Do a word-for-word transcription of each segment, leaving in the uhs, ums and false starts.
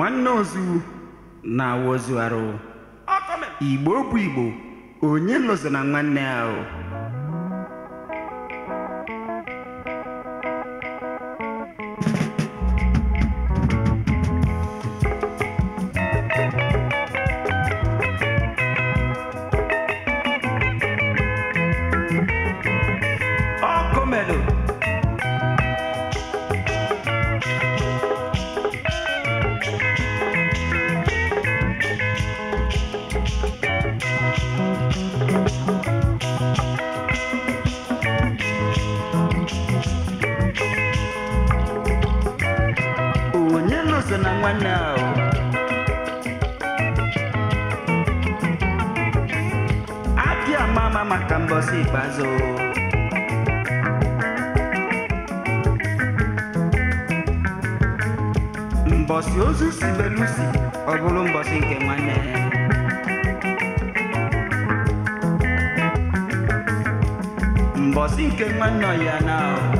nwanne ozu na wozu arụ Igbo bụ Igbo onye lụzo na nwanne ahụ na nwanne ahụ adị amama maka mbọsị ikpeazụ mbọsị ozu si belusi ọ bụrụ mbọsị nke nwanne mbọsị nke nwanne ya na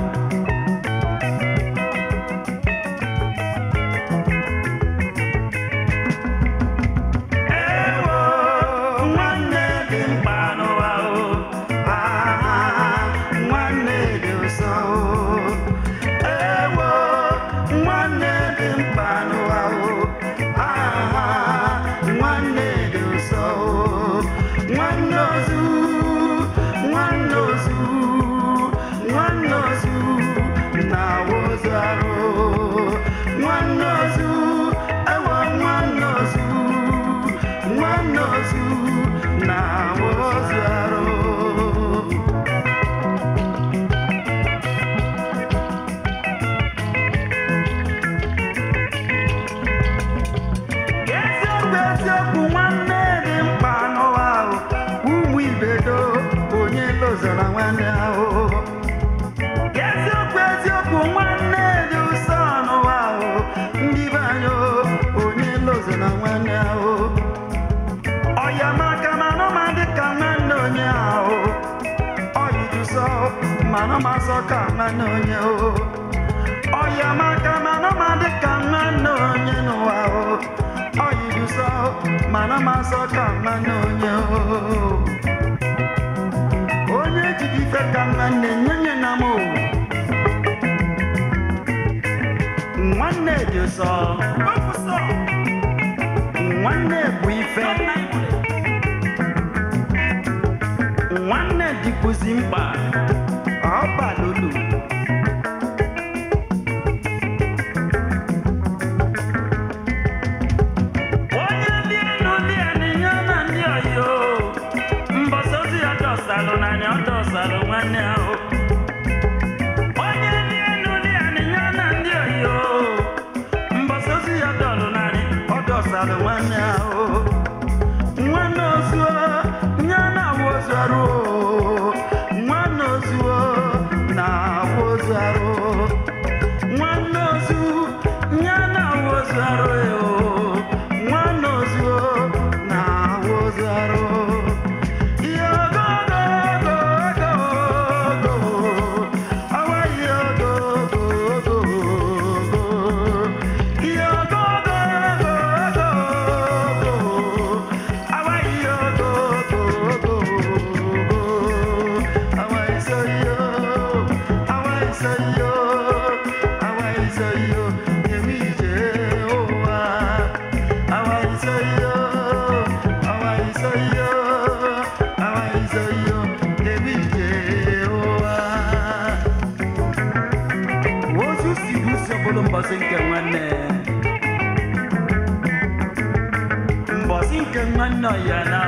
Mano masoka manonyo Oya maka mano madika manonyo no wao Oyi du so mano masoka manonyo Onye jidi feka mane nyenye namo Mwane du so Mwane buife Mwane dikuzimba Ọba lulu onye ndị enu ndị enyinya na ndị oyo mbọsọzi ya dọsalụ na anya dọsalụ nwanne ahụ onye ndị enu ndị enyinya na ndị oyo mbọsọzi ya dọlụ na anya ọ dọsalụ nwanne ahụ nwanne ozuo nya na wozu arụ nwanne ozuo na wozu arụ nwanne ozu nya na wozu arụ yo nwanne ozuo na wozu arụ yo go go go go go awa yo go go go go yo go go go go awa yo go go go awa so yo awa so yo awa so yo emi je owa awa so yo awa so yo awa so yo emi je owa wozu si du so bolo mbọsị nke nwanne mbọsị nke nwanne ya na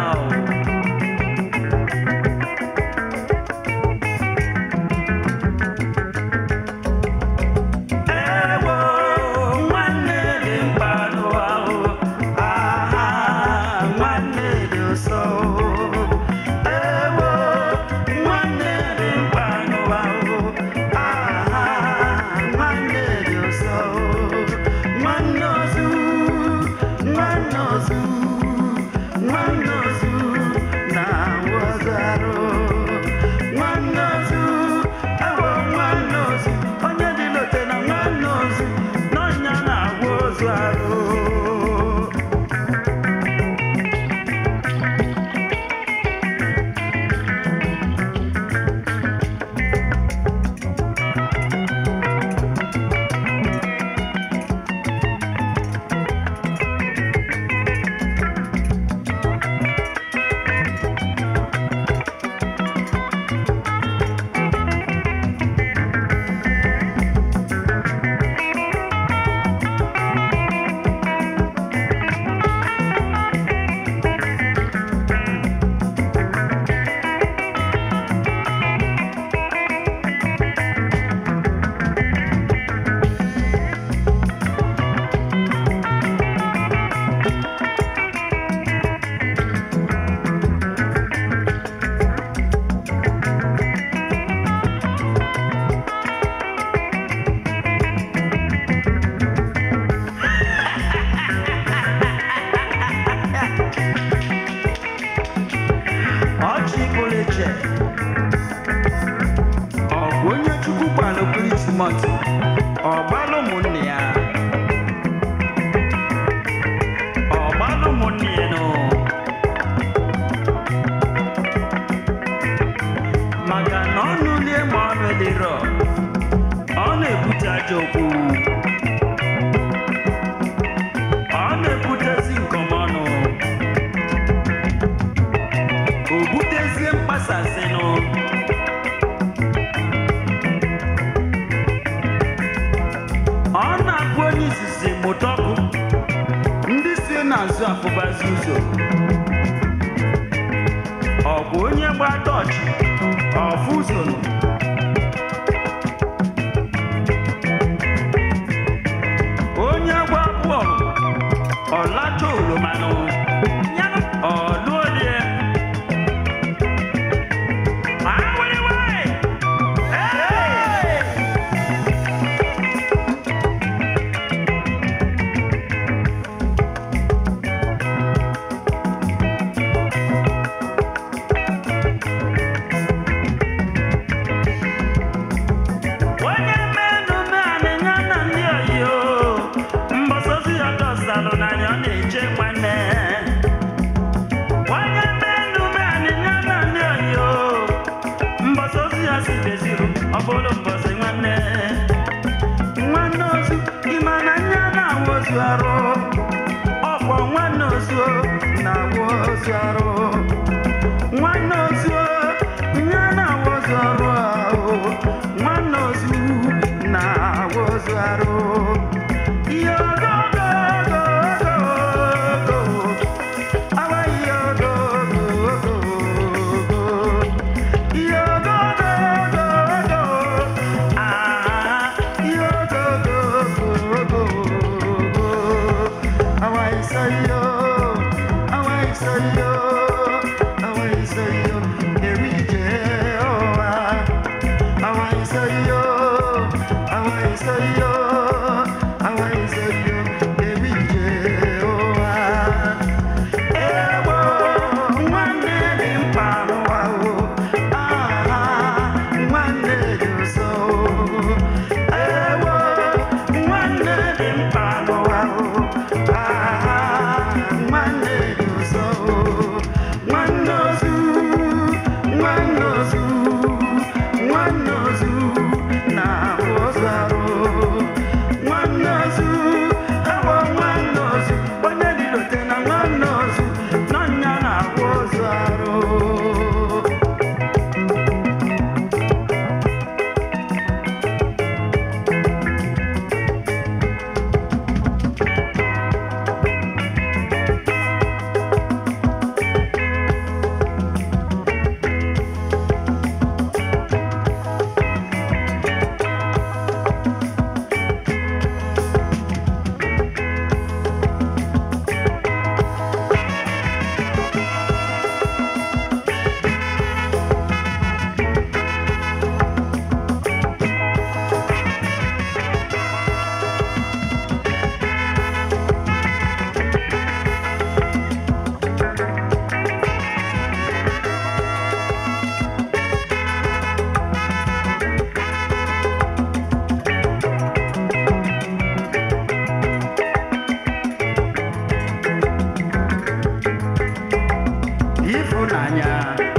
One knows who, one knows who. no preach month. Ọ̀bálò mú ni ya. Ọ̀bálò mú ni ya no. Maka na ọnụ lie ma ọnụ edero. Ọ na-ebute ajọ okwu. Ọ na-ebutezi nkọmọnụ. O butezie mkpasasị nụ. Ọ na-abụ onye isisi mụtọkụ. Ndị si n'azụ afụbazi ụzọ. Ọ bụ onye gba dọọchị. Ọfụ ụzọ nụ. Onye gba bọọlụ. Ọlacha oromanụ. Ọlụolie. Awịwị! Hey! Onye mmenụ meanị ya na ndị oyiyo. Mgbasozi ya dọsalụ n'anya ọ na-eche nwanne. Onye mmenụ meanị ya na ndị oyiyo. Mgbasozi ya si deziru ọ bụrụ mbọsị nwanne. Nwanne ozu ịma na nya na-awụ ozu arụ. Ọkwọ nwanne ozu na-awụ ozu arụ. Nwanne ozu nya na-awụ ozu arụ ahụ. Nwanne ozu na-awụ ozu arụ. Yo go go go go go. Awa yo go go go go. Yo go go go go. Ah, yo go go go go go. Awa isayo, awa isayo, awa isayo. Erije oa. Awa isayo, awa isayo, awa isayo. Erije oa. Ewo nwanne dị mkpa n'ụwa o. Ah, nwanne dị nsọ o. Ewo nwanne dị mkpa n'ụwa o. Ah, nwanne dị nsọ o. Nwanne ozu, nwanne ozu, nwanne ozu na-awụ ozu arụ. Nwanne ozu, ewo nwanne ozu, onye lilote na nwanne ozu, n'ọnya na-awụ ozu arụ. Ịfụnanya.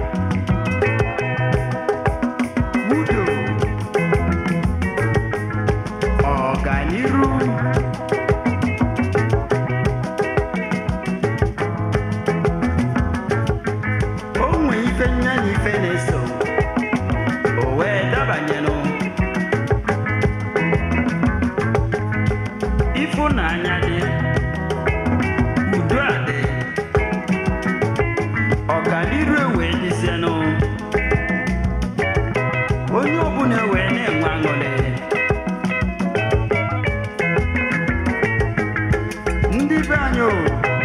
Udo. Ọganiru. O nwe ife nyanya ife na-eso. O wee dabanyenụ. Ịfụnanya dị. Udo adị. Ọganiru ewee dịzienụ. Onye ọbụla wee na-enwe aṅụrị. Ndị be anyị o,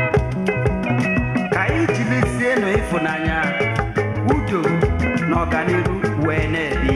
ka anyị jirizienụ ịfụnanya, udo na ọganiru wee na-ebi.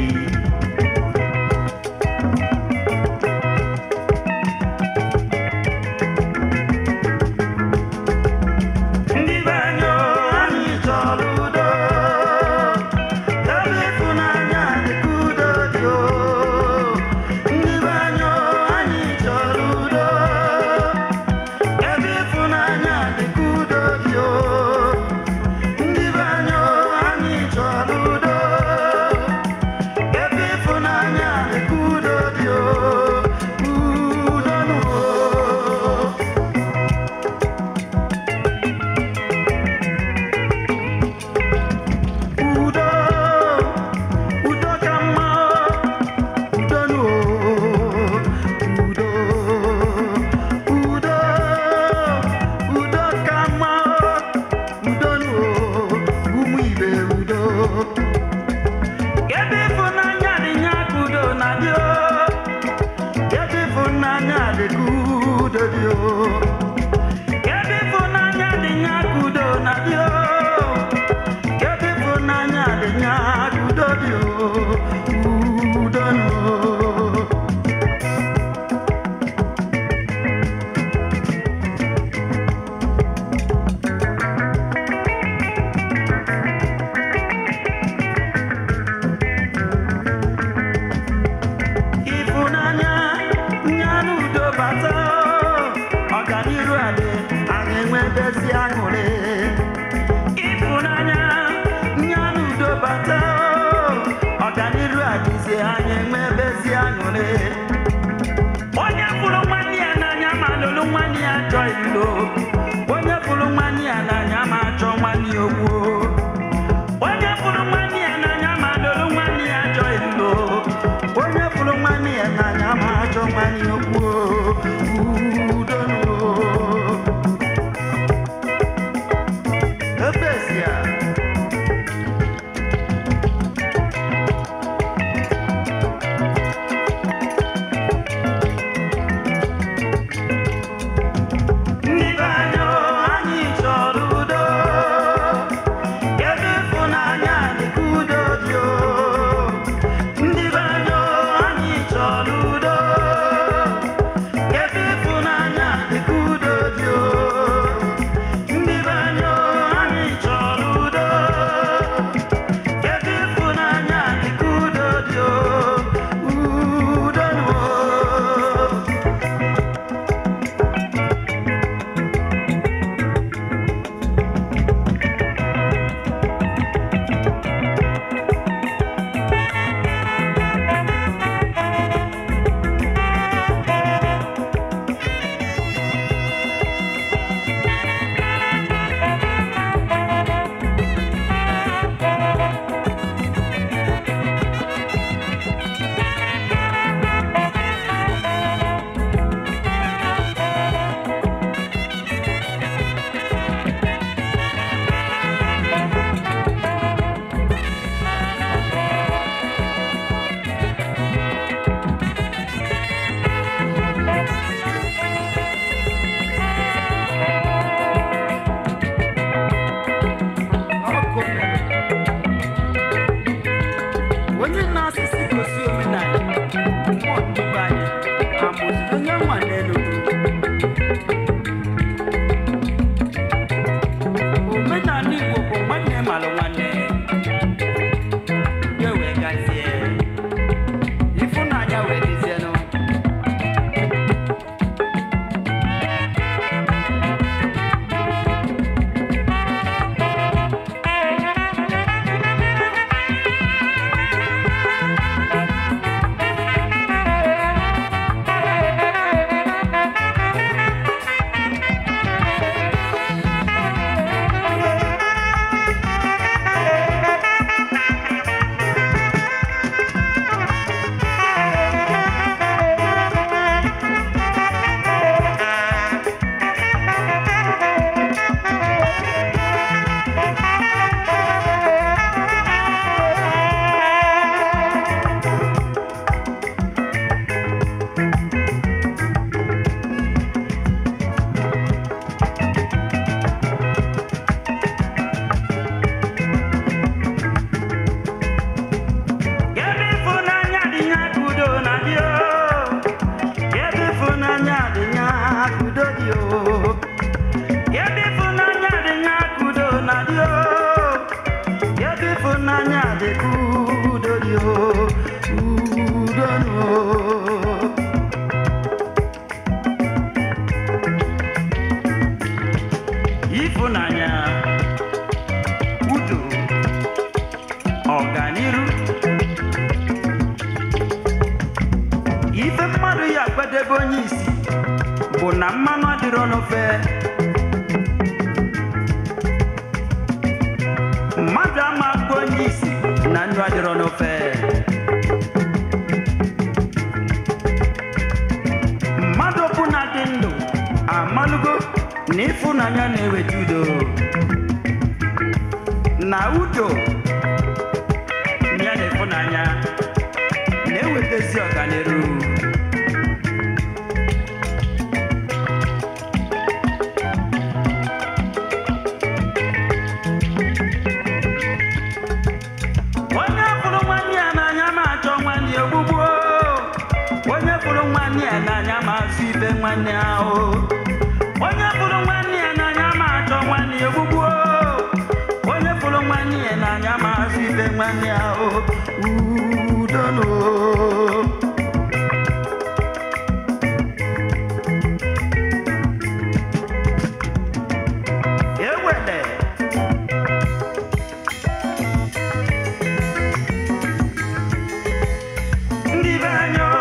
ebezi aṅụrị onye fụrụ nwanne ya n'anya ma lụrụ nwanne ya chọọ ilo onye fụrụ nwanne ya n'anya ma chọọ nwanne ya okwu onye fụrụ nwanne ya n'anya ma lụrụ nwanne ya chọọ ilo onye fụrụ nwanne ya n'anya ma chọọ nwanne ya okwu udonu ebezi ya Ndi enyo